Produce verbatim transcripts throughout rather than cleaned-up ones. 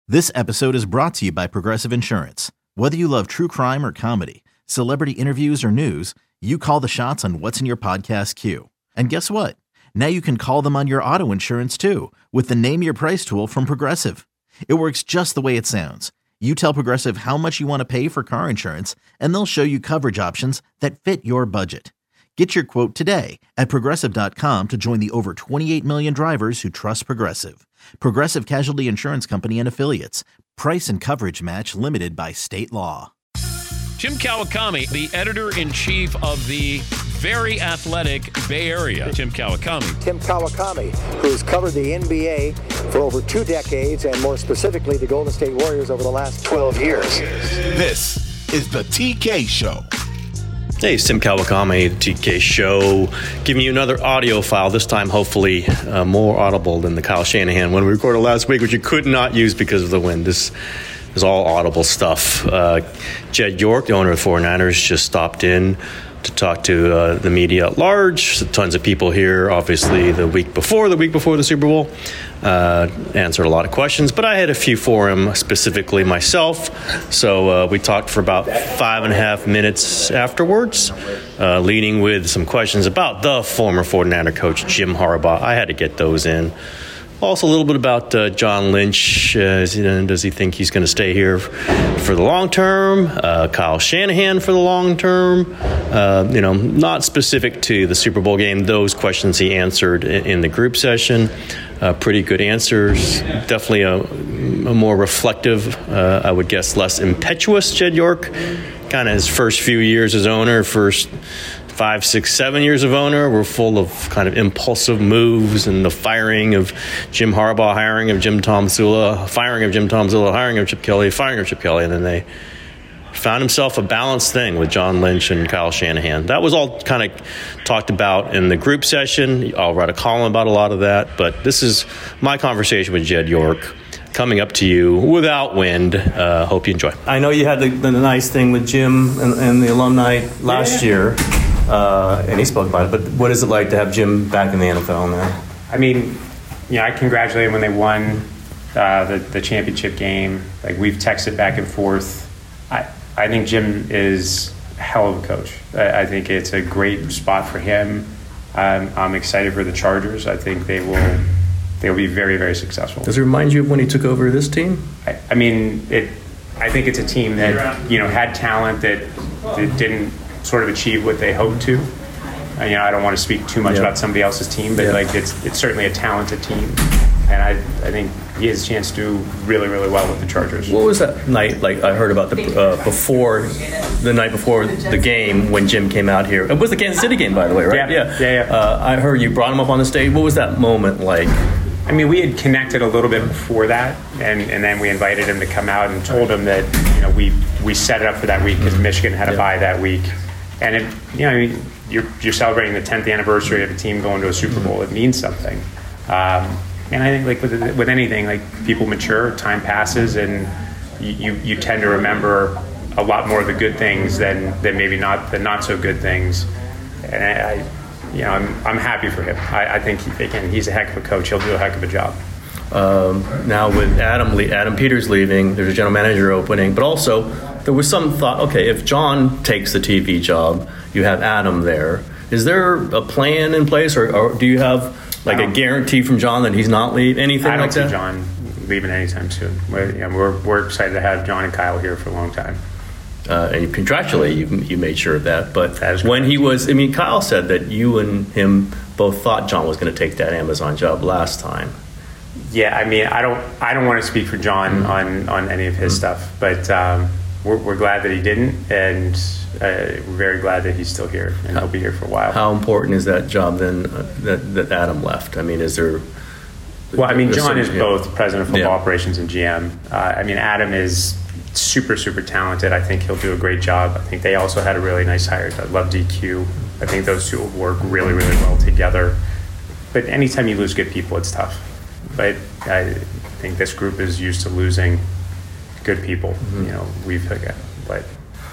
This episode is brought to you by Progressive Insurance. Whether you love true crime or comedy, celebrity interviews or news, you call the shots on what's in your podcast queue. And guess what? Now you can call them on your auto insurance too with the Name Your Price tool from Progressive. It works just the way it sounds. You tell Progressive how much you want to pay for car insurance, and they'll show you coverage options that fit your budget. Get your quote today at Progressive dot com to join the over twenty-eight million drivers who trust Progressive. Progressive Casualty Insurance Company and Affiliates. Price and coverage match limited by state law. Jim Kawakami, the editor-in-chief of the very athletic Bay Area. Tim Kawakami. Tim Kawakami, who's covered the N B A for over two decades, and more specifically the Golden State Warriors over the last twelve years. This is the T K Show. Hey, it's Tim Kawakami, T K Show, giving you another audio file, this time hopefully uh, more audible than the Kyle Shanahan one we recorded last week, which you could not use because of the wind. This is all audible stuff. Uh, Jed York, the owner of the 49ers, just stopped in to talk to uh, the media at large. Tons of people here, obviously, the week before, the week before the Super Bowl. Uh, answered a lot of questions, but I had a few for him, specifically myself. So uh, we talked for about five and a half minutes afterwards, uh, leading with some questions about the former 49er coach, Jim Harbaugh. I had to get those in. Also, a little bit about uh, John Lynch. Uh, does he think he's going to stay here for the long term? Uh, Kyle Shanahan for the long term? Uh, you know, not specific to the Super Bowl game. Those questions he answered in, in the group session. Uh, pretty good answers. Definitely a, a more reflective, uh, I would guess, less impetuous Jed York. Kind of his first few years as owner, first five, six, seven years of owner were full of kind of impulsive moves, and the firing of Jim Harbaugh, hiring of Jim Tomsula, firing of Jim Tomsula, hiring of Chip Kelly, firing of Chip Kelly, and then they found himself a balanced thing with John Lynch and Kyle Shanahan. That was all kind of talked about in the group session. I'll write a column about a lot of that, but this is my conversation with Jed York, coming up to you without wind. Uh, hope you enjoy. I know you had the, the nice thing with Jim and, and the alumni last yeah. year. Uh, and he spoke about it, but what is it like to have Jim back in the N F L now? I mean, you know, I congratulate him when they won uh, the, the championship game. Like, we've texted back and forth. I, I think Jim is a hell of a coach. I, I think it's a great spot for him. Um, I'm excited for the Chargers. I think they will they'll be very, very successful. Does it remind you of when he took over this team? I, I mean, it. I think it's a team that, you know, had talent that, that didn't sort of achieve what they hoped to. Uh, you know, I don't want to speak too much yeah. about somebody else's team, but yeah. like it's it's certainly a talented team, and I I think he has a chance to do really really well with the Chargers. What was that night like? I heard about the uh, before the night before the game when Jim came out here. It was the Kansas City game, by the way, right? Yeah, yeah. yeah, yeah. Uh, I heard you brought him up on the stage. What was that moment like? I mean, we had connected a little bit before that, and, and then we invited him to come out and told him that, you know, we we set it up for that week because Michigan had a yeah. bye that week. And, it, you know, you're, you're celebrating the tenth anniversary of a team going to a Super Bowl. It means something. Um, and I think, like, with, with anything, like, people mature, time passes, and you, you tend to remember a lot more of the good things than, than maybe not the not-so-good things. And, I, you know, I'm, I'm happy for him. I, I think, he, again, he's a heck of a coach. He'll do a heck of a job. Um, now with Adam Le- Adam Peters leaving, there's a general manager opening, but also there was some thought, okay, if John takes the T V job, you have Adam there. Is there a plan in place, or, or do you have like a guarantee from John that he's not leaving? Anything I don't like see that? John leaving anytime soon. We're, you know, we're we're excited to have John and Kyle here for a long time. Uh, and contractually, you you made sure of that. But that when he was, I mean, Kyle said that you and him both thought John was going to take that Amazon job last time. Yeah, I mean, I don't, I don't want to speak for John mm-hmm. on, on any of his mm-hmm. stuff, but um, we're, we're glad that he didn't, and uh, we're very glad that he's still here, and how, he'll be here for a while. How important is that job then uh, that that Adam left? I mean, is there? Well, I mean, John is yeah. both president of football yeah. operations and G M. Uh, I mean, Adam is super, super talented. I think he'll do a great job. I think they also had a really nice hire. I love D Q. I think those two will work really, really well together. But anytime you lose good people, it's tough. But I think this group is used to losing good people. Mm-hmm. You know, we've but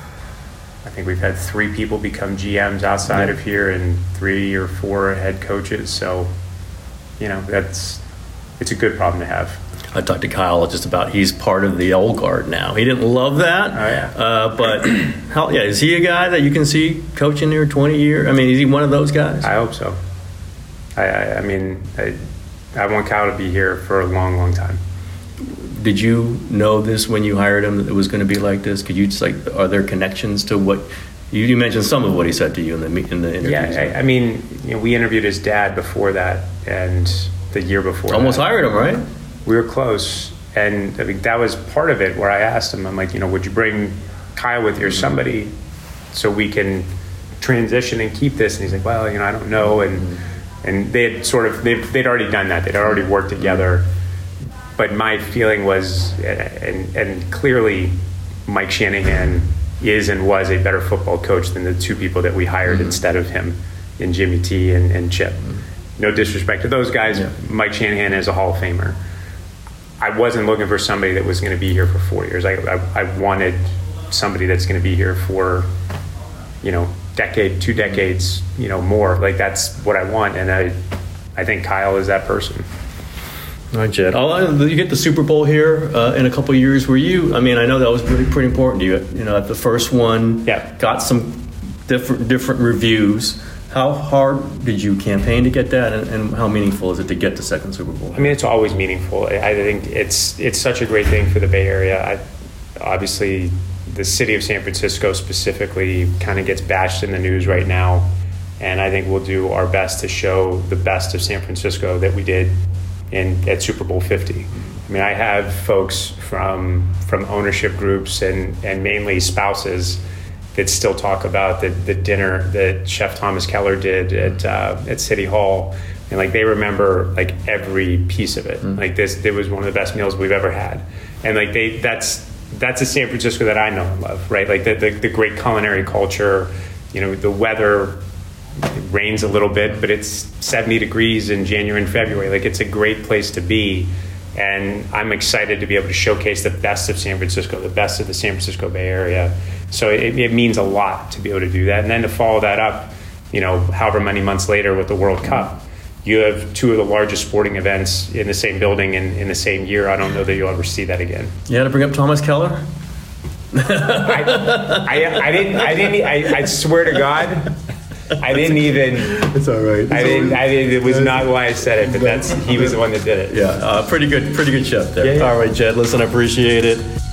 I think we've had three people become G Ms outside yeah. of here, and three or four head coaches. So, you know, that's it's a good problem to have. I talked to Kyle just about he's part of the old guard now. He didn't love that. Oh, yeah. Uh, but, how, yeah, is he a guy that you can see coaching here twenty years? I mean, is he one of those guys? I hope so. I, I, I mean, I, I want Kyle to be here for a long, long time. Did you know this when you hired him, that it was going to be like this? Could you just, like, are there connections to what you, you mentioned some of what he said to you in the in the interview? Yeah, I, I mean, you know, we interviewed his dad before that, and the year before. Almost that. hired him, right? We were close, and I mean, that was part of it. Where I asked him, I'm like, you know, would you bring Kyle with you or somebody, so we can transition and keep this? And he's like, well, you know, I don't know, and and they had sort of they'd, they'd already done that. They'd already worked together. But my feeling was, and, and clearly Mike Shanahan is and was a better football coach than the two people that we hired mm-hmm. instead of him in Jimmy T and, and Chip. Mm-hmm. No disrespect to those guys. Yeah. Mike Shanahan is a Hall of Famer. I wasn't looking for somebody that was going to be here for four years. I, I, I wanted somebody that's going to be here for, you know, decade, two decades, you know, more. Like, that's what I want. And I, I think Kyle is that person. All right, Jed. Oh, you get the Super Bowl here uh, in a couple of years. Were you? I mean, I know that was pretty pretty important to you. You know, at the first one, yeah, got some different different reviews. How hard did you campaign to get that, and, and how meaningful is it to get the second Super Bowl? I mean, it's always meaningful. I think it's it's such a great thing for the Bay Area. I, obviously, the city of San Francisco specifically kind of gets bashed in the news right now, and I think we'll do our best to show the best of San Francisco that we did in at Super Bowl fifty. I mean, I have folks from from ownership groups and, and mainly spouses that still talk about the, the dinner that Chef Thomas Keller did at uh, at City Hall, and like they remember like every piece of it. Mm. Like this, it was one of the best meals we've ever had, and like they that's that's a San Francisco that I know and love, right? Like the the, the great culinary culture, you know, the weather. It rains a little bit, but it's seventy degrees in January and February. Like, it's a great place to be, and I'm excited to be able to showcase the best of San Francisco, the best of the San Francisco Bay Area. So it, it means a lot to be able to do that, and then to follow that up, you know, however many months later with the World Cup. You have two of the largest sporting events in the same building in, in the same year. I don't know that you'll ever see that again. You had to bring up Thomas Keller? I, I, I didn't. I didn't. I, I swear to God. I didn't even. It's all right. It's I didn't. I didn't. It was not why I said it, but that's he was the one that did it. Yeah, uh, pretty good. Pretty good chef there. Yeah, yeah. All right, Jed. Listen, I appreciate it.